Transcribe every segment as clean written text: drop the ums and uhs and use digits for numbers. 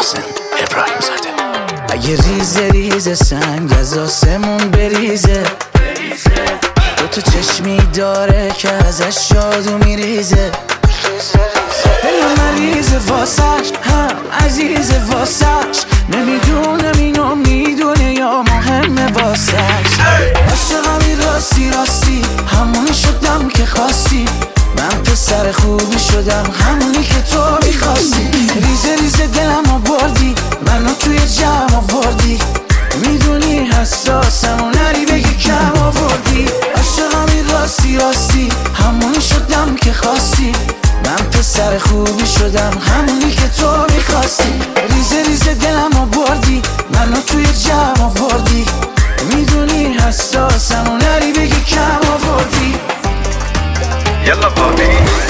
محسن ابراهیم زاده. اگه ریزه ریزه سنگ از آسمون بریزه، تو چشمی داره که ازش جادو میریزه، دل مریضه واسش هم عزیزه واسش، نمیدونم اینو میدونه یا مهمه واسش. عاشقمی راستی راستی همونی شدم که خواستی، من پسر خوبی شدم همونی که تو میخواستی. ریزه ریزه دلمو بردی منو توی جمع آوردی، میدونی حساسم و نری بگی کم آوردی. عاشقمی راستی راستی همونی شدم که خواستی، من پسر خوبی شدم همونی که تو میخواستی. ریزه ریزه دلمو بردی منو توی جمع آوردی، میدونی حساسم و نری بگی کم آوردی. یلا بابی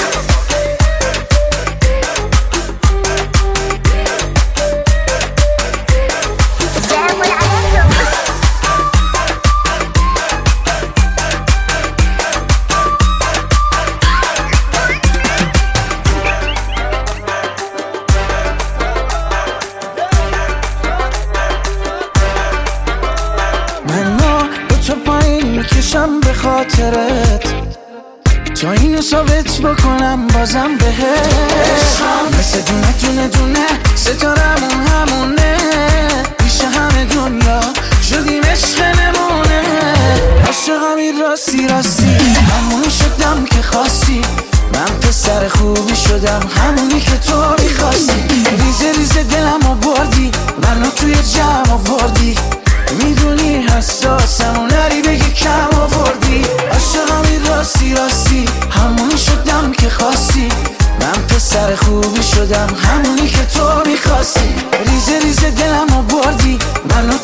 تو پایین میکشم به خاطرت، تا اینو ثابت بکنم بازم بهت. مثل دونه دونه دونه ستارمون همونه، پیش همه دنیا شدیم عشق نمونه. عاشقمی راستی راستی همونی شدم که خواستی، من پسر خوبی شدم همونی که تو میخواستی. ریزه ریزه دلمو بردی منو توی جمع آوردی، میدونی حساسم و نری بگی کم آوردی. عاشقمی راستی راستی همونی شدم که خواستی، من پسر خوبی شدم همونی که تو میخواستی. ریزه ریزه دلمو بردی منو